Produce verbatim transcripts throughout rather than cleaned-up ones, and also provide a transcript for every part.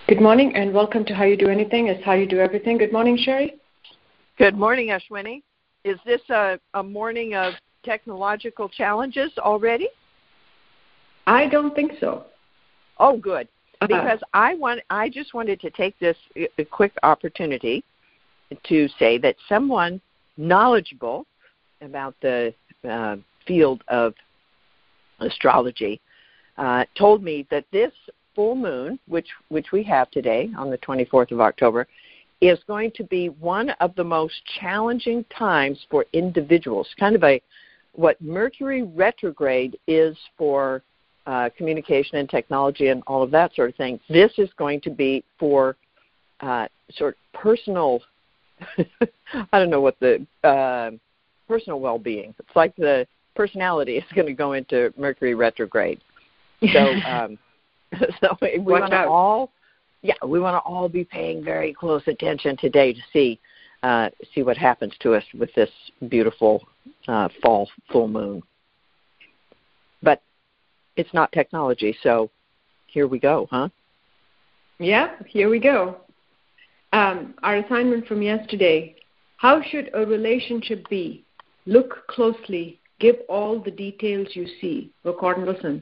Good morning and welcome to How You Do Anything. It's How You Do Everything. Good morning, Sherry. Good morning, Ashwini. Is this a, a morning of technological challenges already? I don't think so. Oh, good. Uh, Because I want, I just wanted to take this a quick opportunity to say that someone knowledgeable about the uh, field of astrology uh, told me that this full moon, which which we have today on the twenty-fourth of October, is going to be one of the most challenging times for individuals. Kind of a what Mercury retrograde is for uh, communication and technology and all of that sort of thing. This is going to be for uh, sort of personal. I don't know what the uh, personal well-being. It's like the personality is going to go into Mercury retrograde. So. Um, So we want to all, yeah, we want to all be paying very close attention today to see uh, see what happens to us with this beautiful uh, fall full moon. But it's not technology, so here we go, huh? Yeah, here we go. Um, our assignment from yesterday: how should a relationship be? Look closely. Give all the details you see. Record and listen.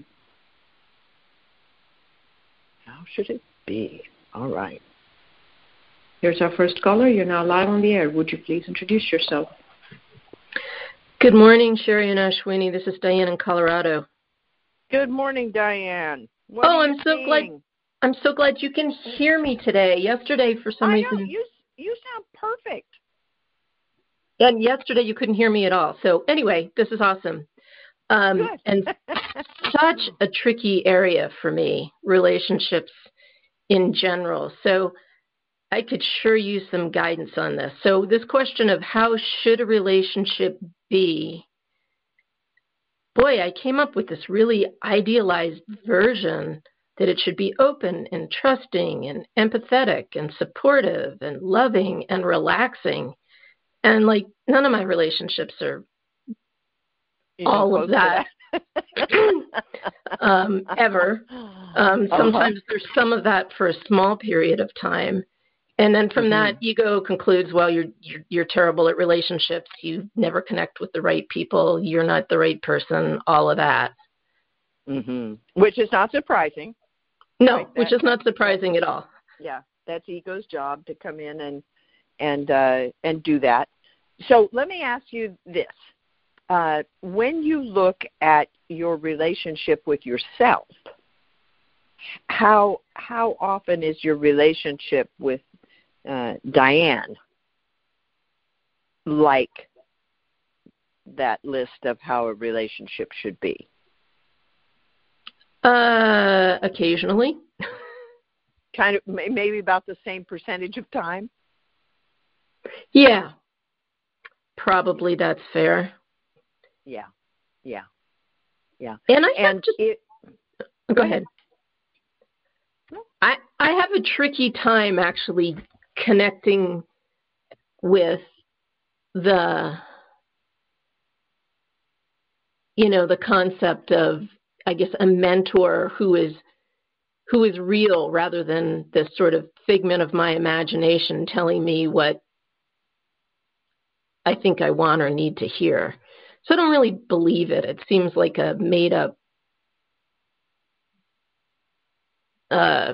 How should it be? All right. Here's our first caller. You're now live on the air. Would you please introduce yourself? Good morning, Sherry and Ashwini. This is Diane in Colorado. Good morning, Diane. What oh, are I'm you so seeing? glad. I'm so glad you can hear me today. Yesterday, for some I reason, know, you you sound perfect. And yesterday you couldn't hear me at all. So anyway, this is awesome. Um, Good. and such a tricky area for me, relationships in general. So I could sure use some guidance on this. So this question of how should a relationship be? Boy, I came up with this really idealized version that it should be open and trusting and empathetic and supportive and loving and relaxing. And like none of my relationships are Even all of that, that. um, ever. Um, Uh-huh. sometimes there's some of that for a small period of time. And then from Mhm. that, ego concludes, well, you're, you're you're terrible at relationships. You never connect with the right people. You're not the right person, all of that. Mm-hmm. Which is not surprising. No, Right, which that- is not surprising at all. Yeah, that's ego's job to come in and and uh, and do that. So let me ask you this: uh, when you look at your relationship with yourself, how how often is your relationship with uh, Diane like that list of how a relationship should be? Uh, occasionally. Kind of maybe about the same percentage of time. Yeah, probably that's fair. Yeah, yeah, yeah. And I have And just it, go, go ahead. ahead. I I have a tricky time actually connecting with the you know the concept of, I guess, a mentor who is who is real rather than this sort of figment of my imagination telling me what I think I want or need to hear. So I don't really believe it. It seems like a made up uh,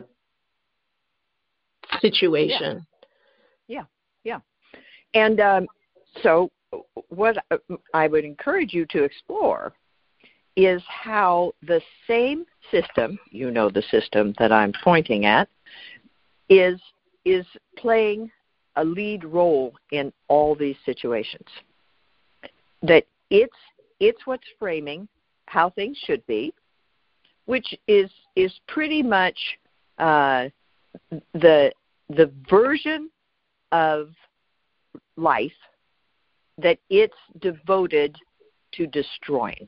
situation. Yeah, yeah. And um, so what I would encourage you to explore is how the same system, you know the system that I'm pointing at, is is playing a lead role in all these situations. That it's it's what's framing how things should be, which is is pretty much uh, the the version of life that it's devoted to destroying.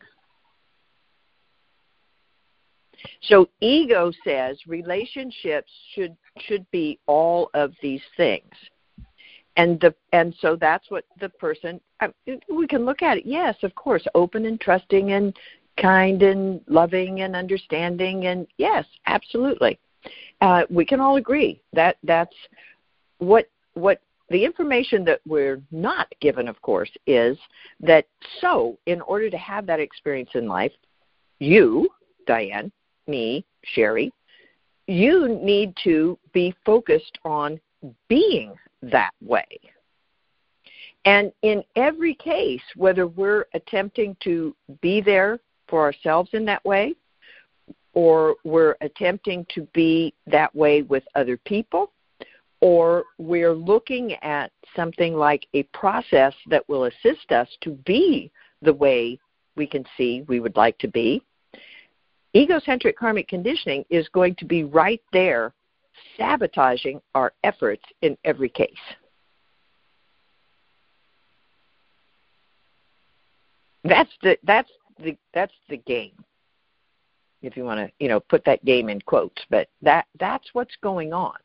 So ego says relationships should should be all of these things. And the and so that's what the person, we can look at it, yes, of course, open and trusting and kind and loving and understanding, and yes, absolutely. Uh, we can all agree that that's what what the information that we're not given, of course, is that so in order to have that experience in life, you, Diane, me, Sherry, you need to be focused on being that way. And in every case, whether we're attempting to be there for ourselves in that way, or we're attempting to be that way with other people, or we're looking at something like a process that will assist us to be the way we can see we would like to be, egocentric karmic conditioning is going to be right there sabotaging our efforts in every case. That's the that's the that's the game. If you want to, you know, put that game in quotes, but that that's what's going on.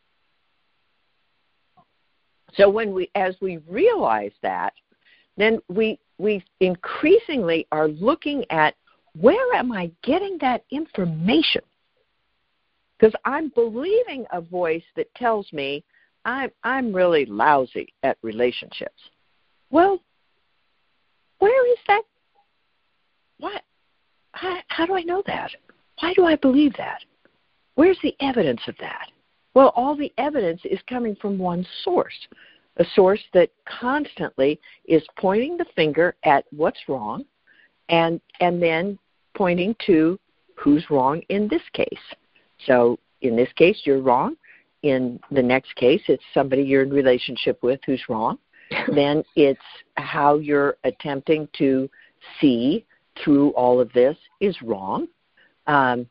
So when we, as we realize that, then we we increasingly are looking at where am I getting that information? Because I'm believing a voice that tells me I'm I'm really lousy at relationships. Well, where is that? What? How, how do I know that? Why do I believe that? Where's the evidence of that? Well, all the evidence is coming from one source, a source that constantly is pointing the finger at what's wrong and and then pointing to who's wrong in this case. So in this case, you're wrong. In the next case, it's somebody you're in relationship with who's wrong. Then it's how you're attempting to see through all of this is wrong. Um,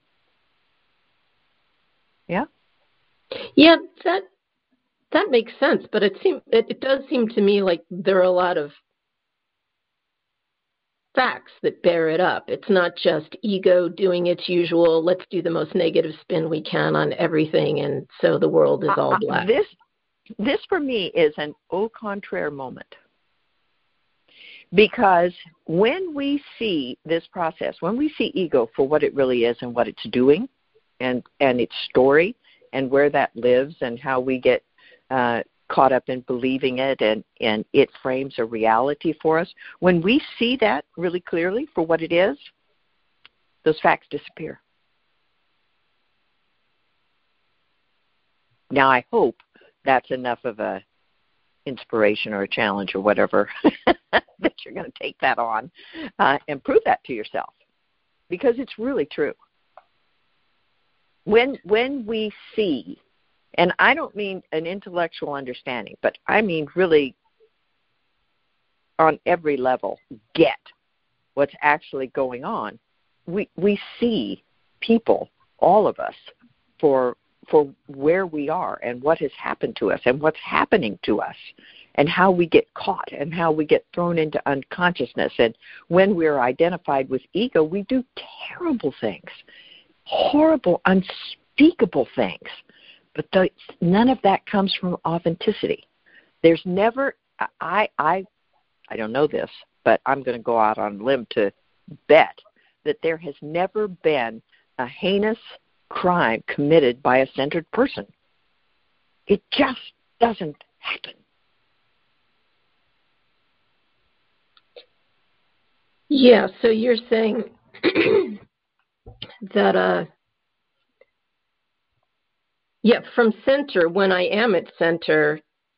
yeah? Yeah, that that makes sense, but it seem it, it does seem to me like there are a lot of facts that bear it up. It's not just ego doing its usual, let's do the most negative spin we can on everything, and so the world is all black. Uh, this, this for me is an au contraire moment. Because when we see this process, when we see ego for what it really is and what it's doing and, and its story and where that lives and how we get uh, caught up in believing it and, and it frames a reality for us, when we see that really clearly for what it is, those facts disappear. Now, I hope that's enough of a inspiration or a challenge or whatever that you're going to take that on uh, and prove that to yourself, because it's really true. When when we see, and I don't mean an intellectual understanding, but I mean really on every level get what's actually going on, we we see people, all of us, for for where we are and what has happened to us and what's happening to us and how we get caught and how we get thrown into unconsciousness. And when we're identified with ego, we do terrible things, horrible, unspeakable things. But the, none of that comes from authenticity. There's never, I, I, I don't know this, but I'm going to go out on a limb to bet that there has never been a heinous crime committed by a centered person. It just doesn't happen. Yeah, so you're saying that, uh, yeah, from center, when I am at center,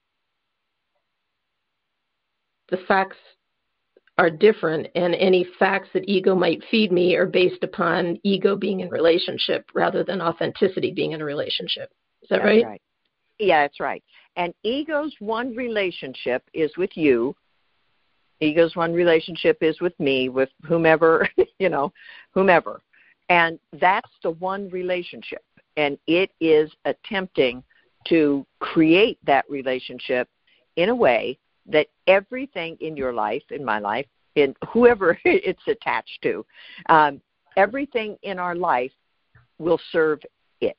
the facts are different, and any facts that ego might feed me are based upon ego being in relationship rather than authenticity being in a relationship. Is that That's right? right? Yeah, that's right. And ego's one relationship is with you. Ego's one relationship is with me, with whomever, you know, whomever. And that's the one relationship. And it is attempting to create that relationship in a way that everything in your life, in my life, in whoever it's attached to, um, everything in our life will serve it.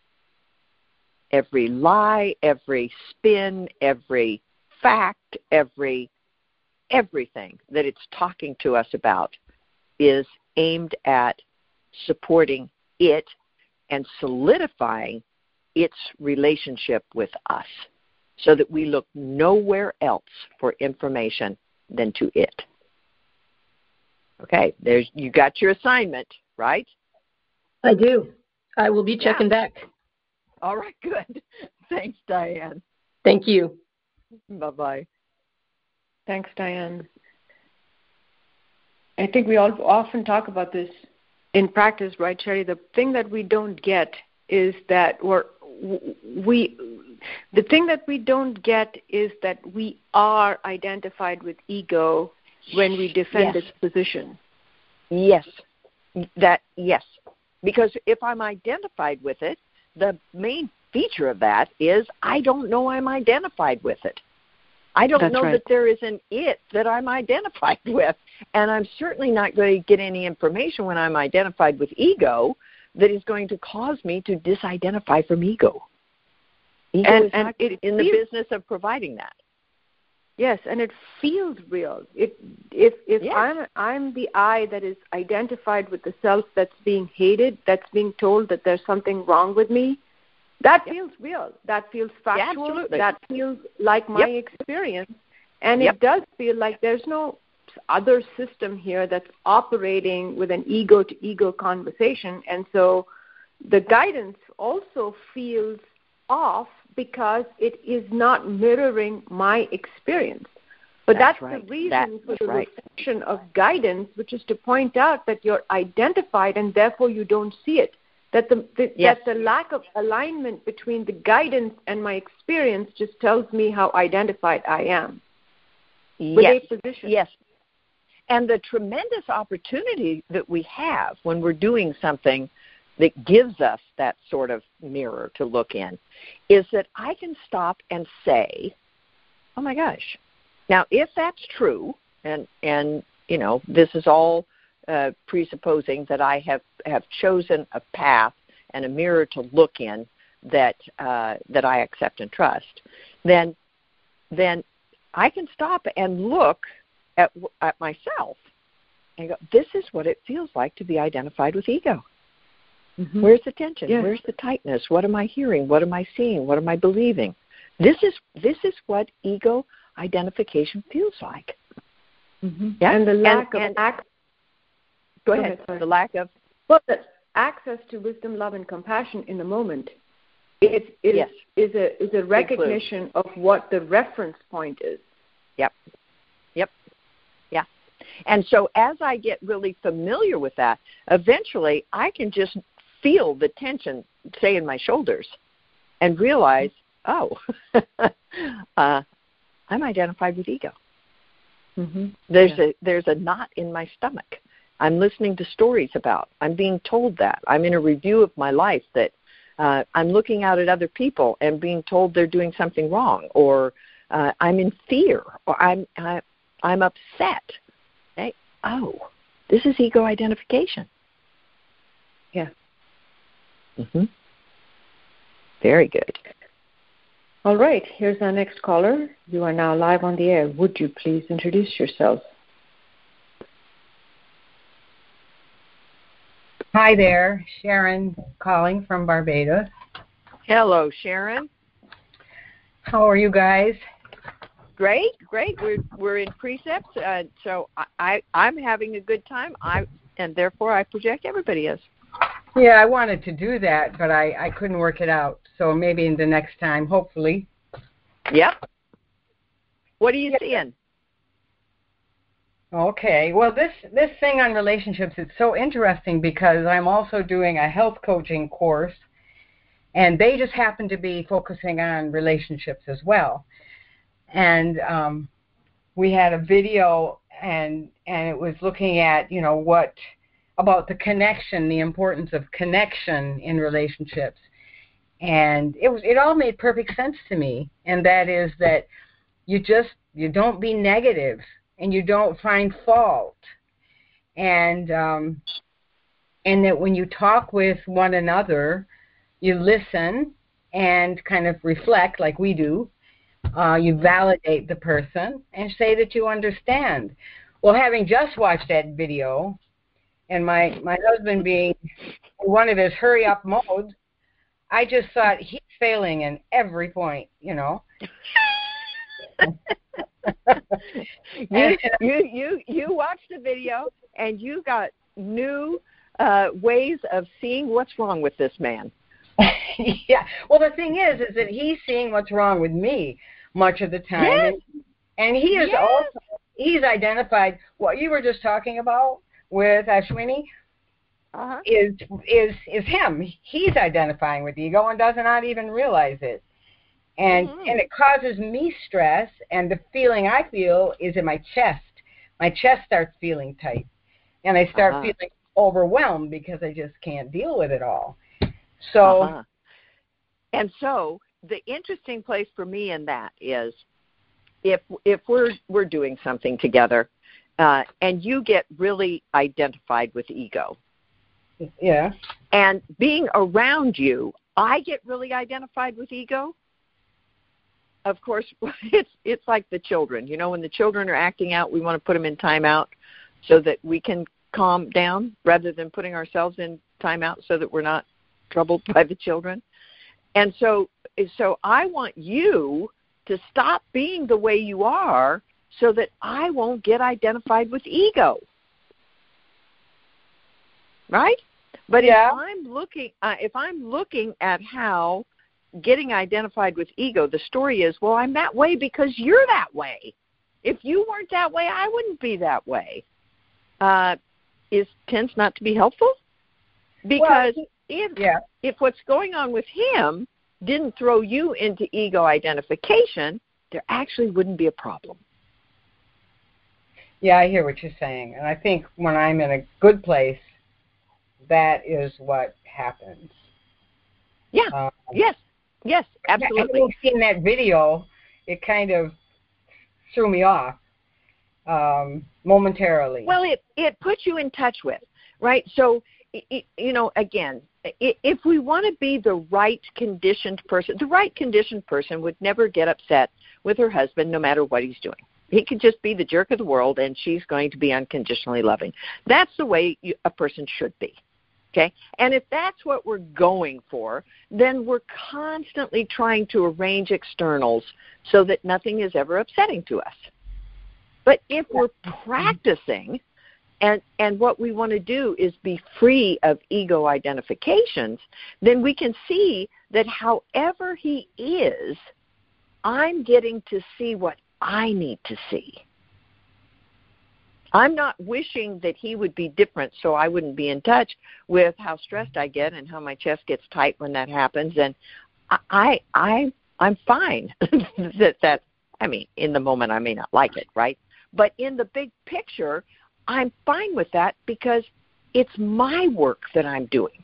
Every lie, every spin, every fact, every everything that it's talking to us about is aimed at supporting it and solidifying its relationship with us so that we look nowhere else for information than to it. Okay, there's you got your assignment, right? I do. I will be checking Yeah. back. All right, good. Thanks, Diane. Thank you. Bye-bye. Thanks, Diane. I think we all often talk about this in practice, right, Sherry? The thing that we don't get is that we're, we, the thing that we don't get is that we are identified with ego when we defend Yes. its position. Yes, that yes, because if I'm identified with it, the main feature of that is I don't know I'm identified with it. I don't That's know right. that there is an it that I'm identified with, and I'm certainly not going to get any information when I'm identified with ego that is going to cause me to disidentify from ego. Ego And- is and not it in the feels- business of providing that. Yes, and it feels real. It, if if Yes. I'm I'm the I that is identified with the self that's being hated, that's being told that there's something wrong with me, that Yep. feels real. That feels factual. absolutely. That feels like my Yep. experience. And Yep. it does feel like there's no other system here that's operating with an ego-to-ego conversation. And so the guidance also feels off because it is not mirroring my experience. But That's that's, right. the reason That- for that's the right. reflection of guidance, which is to point out that you're identified and therefore you don't see it. That the, the Yes. that the lack of alignment between the guidance and my experience just tells me how identified I am with Yes. a position. Yes. And the tremendous opportunity that we have when we're doing something that gives us that sort of mirror to look in is that I can stop and say, oh my gosh. Now, if that's true, and, and you know, this is all uh, presupposing that I have, have chosen a path and a mirror to look in that uh, that I accept and trust, then then I can stop and look at at myself and go, this is what it feels like to be identified with ego. Mm-hmm. Where's the tension? Yes. Where's the tightness? What am I hearing? What am I seeing? What am I believing? This is this is what ego identification feels like. Mm-hmm. Yeah? And the lack and, of and, access. Go, Go ahead. ahead, sorry. The lack of Well, the access to wisdom, love, and compassion in the moment is is, Yes. is a is a recognition of what the reference point is. Yep. Yep. Yeah. And so as I get really familiar with that, eventually I can just feel the tension, say, in my shoulders and realize, oh, uh, I'm identified with ego. Mm-hmm. There's Yeah. a there's a knot in my stomach. I'm listening to stories about. I'm being told that. I'm in a review of my life that uh, I'm looking out at other people and being told they're doing something wrong, or uh, I'm in fear, or I'm I, I'm upset. Hey, oh, this is ego identification. Yeah. Mm-hmm. Very good. All right. Here's our next caller. You are now live on the air. Would you please introduce yourself? Hi there, Sharon calling from Barbados. Hello, Sharon. How are you guys? Great, great. We're we're in precepts, uh, so I, I I'm having a good time. I and therefore I project everybody is. Yeah, I wanted to do that, but I, I couldn't work it out. So maybe in the next time, hopefully. Yep. What are you seeing? Okay. Well, this this thing on relationships, it's so interesting because I'm also doing a health coaching course, and they just happen to be focusing on relationships as well. And um, we had a video, and and it was looking at, you know, what about the connection, the importance of connection in relationships. And it was it all made perfect sense to me, and that is that you just you don't be negative and you don't find fault, and um, and that when you talk with one another, you listen and kind of reflect like we do. Uh, you validate the person and say that you understand. Well, having just watched that video, and my, my husband being one of his hurry-up modes, I just thought he's failing in every point, you know. you, you you you watched the video and you got new uh, ways of seeing what's wrong with this man. Yeah. Well, the thing is, is that he's seeing what's wrong with me much of the time, yes. and, and he is yes. also he's identified what you were just talking about with Ashwini. Uh-huh. Is is is him? He's identifying with ego and does not even realize it. And mm-hmm. and it causes me stress, and the feeling I feel is in my chest. My chest starts feeling tight, and I start uh-huh. feeling overwhelmed because I just can't deal with it all. So, uh-huh. and so the interesting place for me in that is if if we're we're doing something together, uh, and you get really identified with ego, yeah, and being around you, I get really identified with ego. Of course, it's it's like the children. You know, when the children are acting out, we want to put them in timeout so that we can calm down rather than putting ourselves in timeout so that we're not troubled by the children. And so, so I want you to stop being the way you are so that I won't get identified with ego. Right? But yeah. if I'm looking, uh, if I'm looking at how getting identified with ego, the story is, well, I'm that way because you're that way. If you weren't that way, I wouldn't be that way. Uh, is tends not to be helpful because well, if yeah. if what's going on with him didn't throw you into ego identification, there actually wouldn't be a problem. Yeah, I hear what you're saying, and I think when I'm in a good place, that is what happens. Yeah. Um, yes. Yes, absolutely. Having seen that video, it kind of threw me off um, momentarily. Well, it, it puts you in touch with, right? So, it, you know, again, if we want to be the right conditioned person, the right conditioned person would never get upset with her husband no matter what he's doing. He could just be the jerk of the world, and she's going to be unconditionally loving. That's the way you, a person should be. Okay, and if that's what we're going for, then we're constantly trying to arrange externals so that nothing is ever upsetting to us. But if we're practicing, and, and what we want to do is be free of ego identifications, then we can see that however he is, I'm getting to see what I need to see. I'm not wishing that he would be different so I wouldn't be in touch with how stressed I get and how my chest gets tight when that happens. And I, I, I I'm fine that that, I mean, in the moment I may not like it, right? But in the big picture, I'm fine with that because it's my work that I'm doing.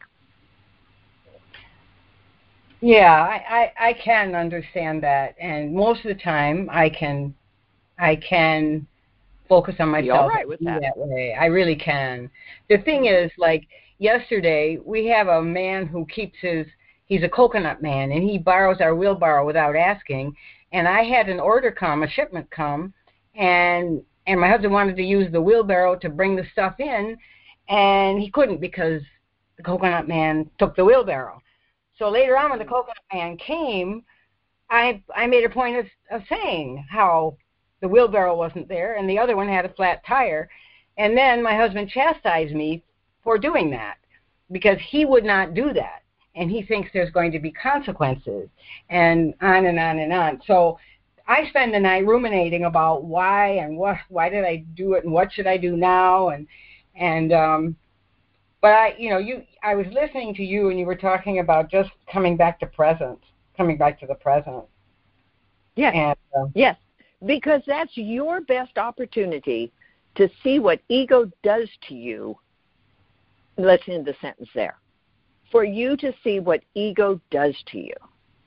Yeah, I, I, I can understand that. And most of the time I can, I can focus on myself. Be all right with that. that way. I really can. The thing is, like yesterday, we have a man who keeps his, he's a coconut man, and he borrows our wheelbarrow without asking. And I had an order come, a shipment come, and and my husband wanted to use the wheelbarrow to bring the stuff in, and he couldn't because the coconut man took the wheelbarrow. So later on when the coconut man came, I I made a point of, of saying how the wheelbarrow wasn't there, and the other one had a flat tire. And then my husband chastised me for doing that because he would not do that. And he thinks there's going to be consequences, and on and on and on. So I spend the night ruminating about why and what, why did I do it and what should I do now? And, and, um, but I, you know, you, I was listening to you and you were talking about just coming back to present, coming back to the present. Yes. And, uh, yes. Because that's your best opportunity to see what ego does to you. Let's end the sentence there. For you to see what ego does to you.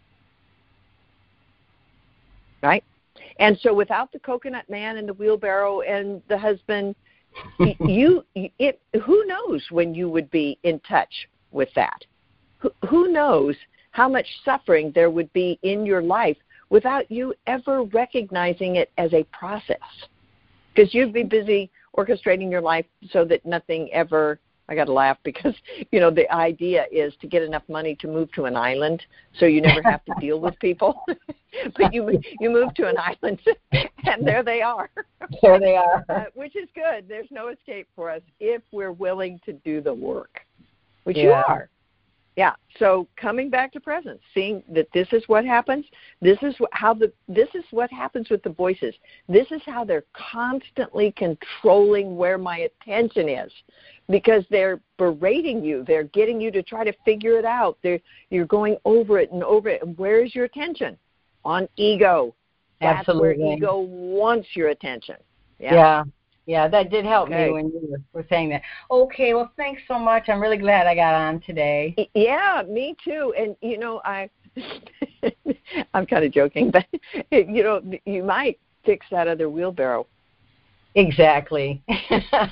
Right? And so without the coconut man and the wheelbarrow and the husband, you, it, who knows when you would be in touch with that? Who, who knows how much suffering there would be in your life without you ever recognizing it as a process? Because you'd be busy orchestrating your life so that nothing ever I got to laugh because, you know, the idea is to get enough money to move to an island so you never have to deal with people. But you you move to an island, and there they are. There they are. Uh, which is good. There's no escape for us if we're willing to do the work, which Yeah. you are. Yeah. So coming back to presence, seeing that this is what happens. This is wh- how the this is what happens with the voices. This is how they're constantly controlling where my attention is, because they're berating you. They're getting you to try to figure it out. They're you're going over it and over it. And where is your attention? On ego. That's Absolutely. where ego wants your attention. Yeah. Yeah. yeah. That did help Okay. me when you were, were saying that. Okay, well, thanks so much. I'm really glad I got on today. Yeah, me too. And, you know, I, I'm kind of joking, but, you know, you might fix that other wheelbarrow. Exactly. Exactly.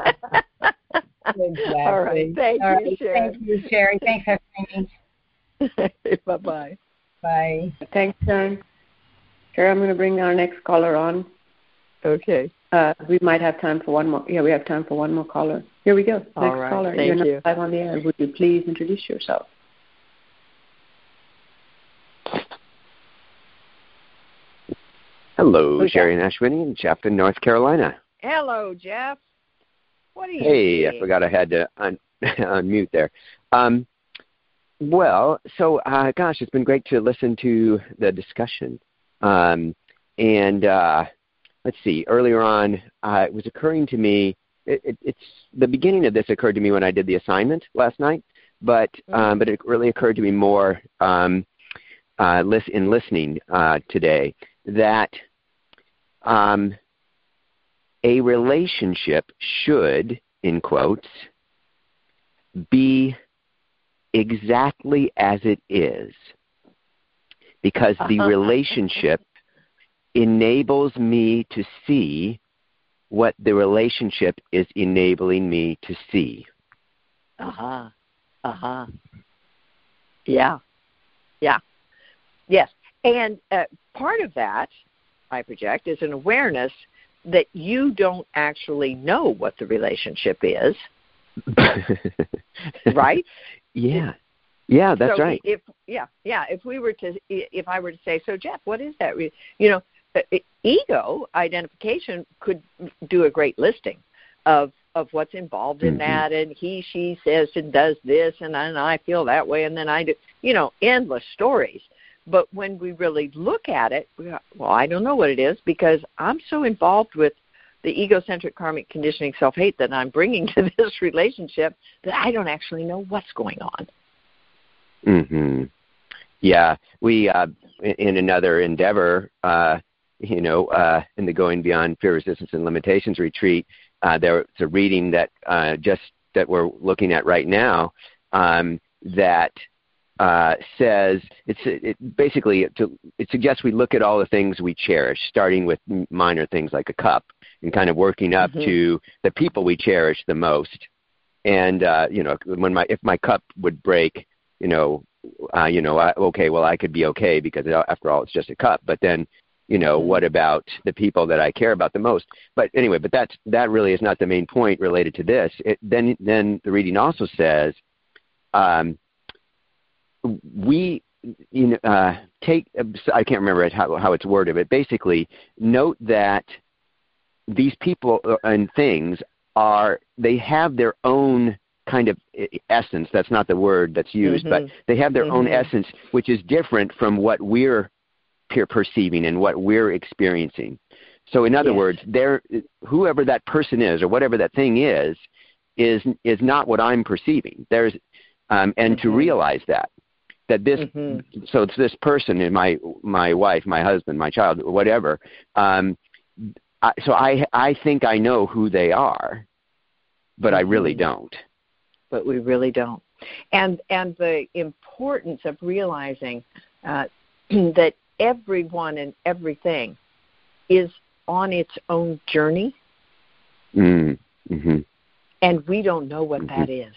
All right. Thank All you, right. Sharon. Thank you, Sherry. Thanks, Stephanie. Bye-bye. Bye. Thanks, Sharon. Sharon, I'm going to bring our next caller on. Okay. Uh, we might have time for one more. Yeah, we have time for one more caller. Here we go. All Next right. caller. Thank You're not you. live on the air. Would you please introduce yourself? Hello, Who's Sherry and Ashwini in Chapton, North Carolina. Hello, Jeff. What are you Hey, doing? I forgot I had to un- unmute there. Um, well, so, uh, gosh, it's been great to listen to the discussion. Um, and uh, let's see, earlier on, uh, it was occurring to me, it, it, it's the beginning of this occurred to me when I did the assignment last night, but um, but it really occurred to me more um, uh, lis- in listening uh, today that um, a relationship should, in quotes, be exactly as it is, because the relationship enables me to see what the relationship is enabling me to see. Uh-huh. Uh-huh. Yeah. Yeah. Yes. And uh, part of that, I project, is an awareness that you don't actually know what the relationship is, right? Yeah. Yeah, that's so right. If yeah, yeah. If we were to, if I were to say, so Jeff, what is that? re-" You know, uh, ego identification could do a great listing of of what's involved in Mhm. that, and he, she says and does this, and then I feel that way, and then I do. You know, endless stories. But when we really look at it, we go, well, I don't know what it is because I'm so involved with the egocentric karmic conditioning self-hate that I'm bringing to this relationship that I don't actually know what's going on. Mm-hmm. Yeah, we uh, in another endeavor, uh, you know, uh, in the Going Beyond Fear, Resistance, and Limitations retreat, uh, there's a reading that uh, just that we're looking at right now um, that uh, says it's it, basically it, it suggests we look at all the things we cherish, starting with minor things like a cup, and kind of working up Mm-hmm. to the people we cherish the most. And uh, you know, when my if my cup would break, you know, uh, you know, I, okay, well, I could be okay because after all, it's just a cup. But then, you know, what about the people that I care about the most? But anyway, but that's that really is not the main point related to this. It, then, then the reading also says, um, we, you know, uh, take. I can't remember how how it's worded, but basically, note that these people and things are they have their own kind of essence. That's not the word that's used, Mm-hmm. but they have their Mm-hmm. own essence, which is different from what we're peer perceiving and what we're experiencing. So in other Yes. words, there, whoever that person is or whatever that thing is, is is not what I'm perceiving. There's, um, and Mm-hmm. to realize that, that this, Mm-hmm. so it's this person is my my wife, my husband, my child, whatever. Um, I, so I I think I know who they are, but I really Mhm. don't. But we really don't. And and the importance of realizing uh, that everyone and everything is on its own journey, Mm, mm-hmm. and we don't know what Mhm. that is.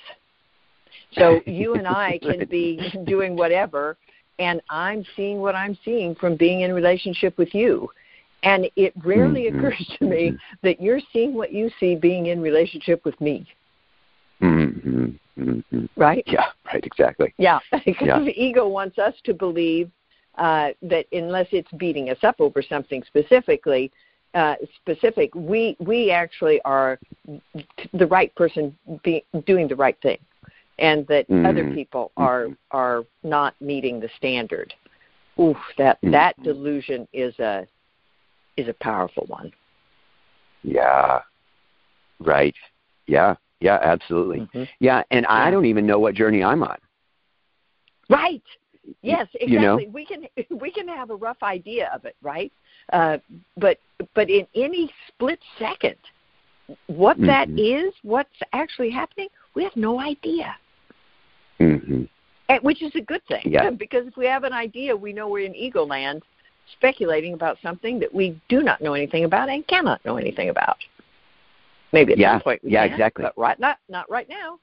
So you and I can be doing whatever, and I'm seeing what I'm seeing from being in relationship with you. And it rarely Mhm. occurs to me that you're seeing what you see being in relationship with me. Mm-hmm. Mm-hmm. Right? Yeah, right, exactly. Yeah, because Yeah. the ego wants us to believe uh, that unless it's beating us up over something specifically, uh, specific, we we actually are the right person be, doing the right thing, and that Mm-hmm. other people are are not meeting the standard. Oof, that Mm-hmm. that delusion is a is a powerful one. Yeah. Right. Yeah. Yeah, absolutely. Mm-hmm. Yeah, and I Yeah. don't even know what journey I'm on. Right. Yes, exactly. You know? We can we can have a rough idea of it, right? Uh, but but in any split second, what Mm-hmm. that is, what's actually happening, we have no idea. Mm-hmm. And, which is a good thing, Yeah. because if we have an idea, we know we're in ego land, speculating about something that we do not know anything about and cannot know anything about. Maybe at Yeah. some point we Yeah, can, exactly. but right not not right now.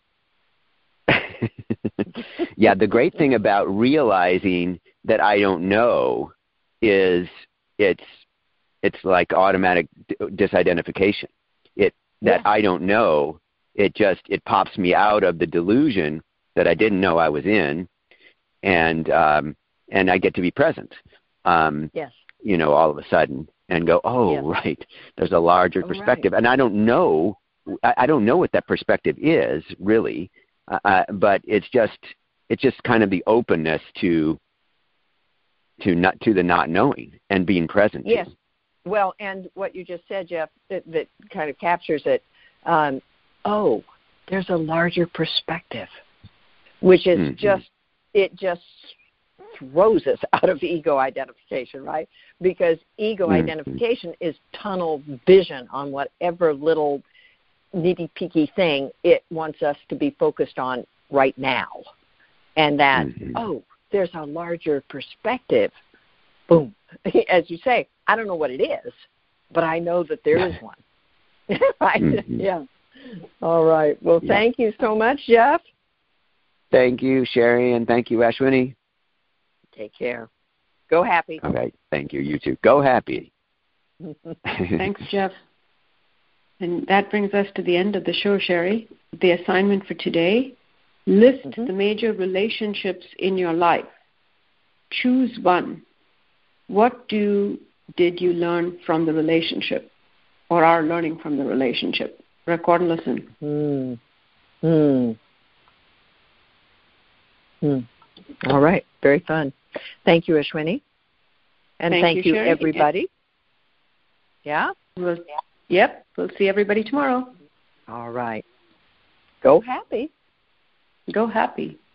Yeah, the great thing about realizing that I don't know is it's it's like automatic d- disidentification. It that Yeah. I don't know, it just it pops me out of the delusion that I didn't know I was in, and um, and I get to be present. Um, Yes. you know, all of a sudden, and go, oh, Yes. right, there's a larger Oh, perspective, and I don't know, I, I don't know what that perspective is really, uh, uh, but it's just, it's just kind of the openness to, to not to the not knowing and being present. Yes. To. Well, and what you just said, Jeff, that, that kind of captures it. Um, oh, there's a larger perspective, which is Mm-hmm. just, it just throws us out of ego identification, right? Because ego Mm-hmm. identification is tunnel vision on whatever little nitty-picky thing it wants us to be focused on right now. And that, Mm-hmm. oh, there's a larger perspective. Boom. As you say, I don't know what it is, but I know that there is one. Right? Mm-hmm. Yeah. All right. Well, Yeah. thank you so much, Jeff. Thank you, Sherry, and thank you, Ashwini. Take care. Go happy. All right, thank you. You too. Go happy. Thanks, Jeff. And that brings us to the end of the show, Sherry. The assignment for today, list Mhm. the major relationships in your life. Choose one. What do did you learn from the relationship or are learning from the relationship? Record and listen. Hmm. Hmm. Hmm. All right. Very fun. Thank you, Ashwini. And Thank thank, you, you, Sherry. everybody. Yeah? We'll, yep, we'll see everybody tomorrow. All right. Go happy. Go happy.